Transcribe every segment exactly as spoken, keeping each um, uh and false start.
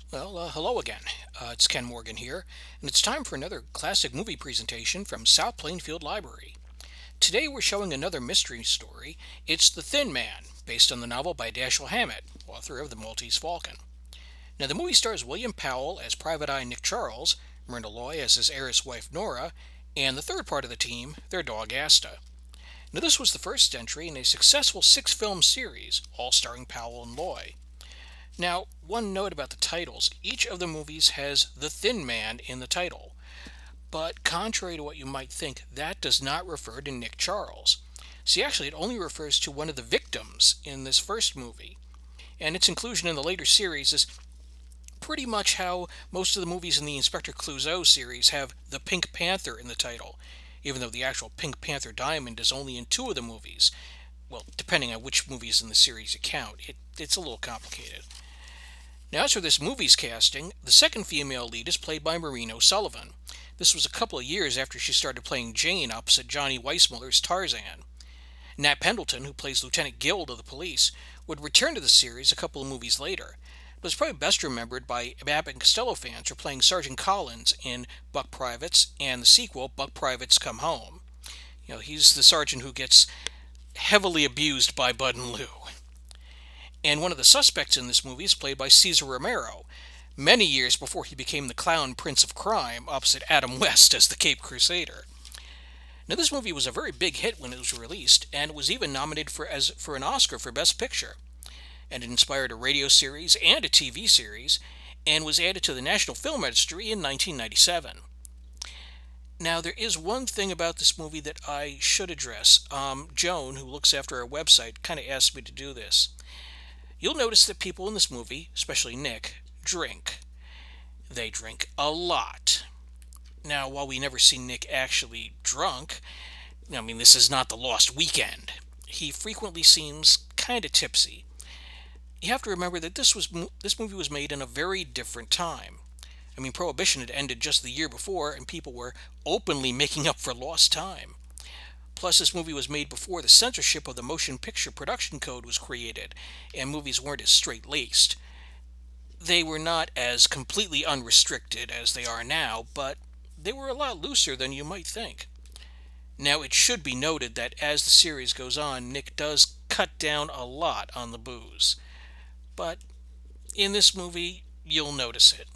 Well, uh, hello again. Uh, it's Ken Morgan here, and it's time for another classic movie presentation from South Plainfield Library. Today we're showing another mystery story. It's The Thin Man, based on the novel by Dashiell Hammett, author of The Maltese Falcon. Now, the movie stars William Powell as Private Eye Nick Charles, Myrna Loy as his heiress wife Nora, and the third part of the team, their dog Asta. Now, this was the first entry in a successful six film series, all starring Powell and Loy. Now, one note about the titles each of the movies has the Thin Man in the title, but contrary to what you might think, that does not refer to Nick Charles. See, actually, it only refers to one of the victims in this first movie, and its inclusion in the later series is pretty much how most of the movies in the Inspector Clouseau series have the Pink Panther in the title, even though the actual Pink Panther diamond is only in two of the movies. Well, depending on which movies in the series you count, it, it's a little complicated. Now, as for this movie's casting, the second female lead is played by Maureen O'Sullivan. This was a couple of years after she started playing Jane opposite Johnny Weissmuller's Tarzan. Nat Pendleton, who plays Lieutenant Guild of the police, would return to the series a couple of movies later, but is probably best remembered by Abbott and Costello fans for playing Sergeant Collins in Buck Privates and the sequel, Buck Privates Come Home. You know, he's the sergeant who gets heavily abused by Bud and Lou. And one of the suspects in this movie is played by Cesar Romero, many years before he became the clown prince of crime opposite Adam West as the Cape Crusader. Now, this movie was a very big hit when it was released, and it was even nominated for, as, for an Oscar for Best Picture. And it inspired a radio series and a T V series, and was added to the National Film Registry in nineteen ninety-seven. Now, there is one thing about this movie that I should address. Um, Joan, who looks after our website, kind of asked me to do this. You'll notice that people in this movie, especially Nick, drink. They drink a lot. Now, while we never see Nick actually drunk, I mean, this is not the Lost Weekend. He frequently seems kind of tipsy. You have to remember that this was this movie was made in a very different time. I mean, Prohibition had ended just the year before, and people were openly making up for lost time. Plus, this movie was made before the censorship of the Motion Picture Production Code was created, and movies weren't as straight-laced. They were not as completely unrestricted as they are now, but they were a lot looser than you might think. Now, it should be noted that as the series goes on, Nick does cut down a lot on the booze. But in this movie, you'll notice it.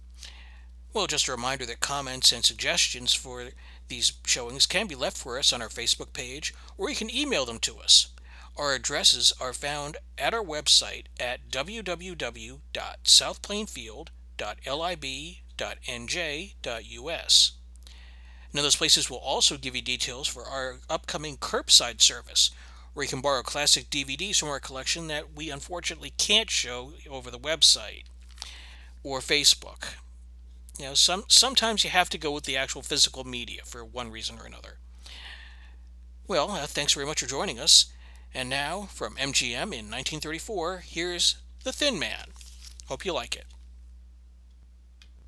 Well, just a reminder that comments and suggestions for these showings can be left for us on our Facebook page, or you can email them to us. Our addresses are found at our website at w w w dot south plainfield dot lib dot n j dot u s. Now, those places will also give you details for our upcoming curbside service, where you can borrow classic D V Ds from our collection that we unfortunately can't show over the website or Facebook. You know, some sometimes you have to go with the actual physical media for one reason or another. Well, uh, thanks very much for joining us. And now, from M G M in nineteen thirty-four, here's The Thin Man. Hope you like it.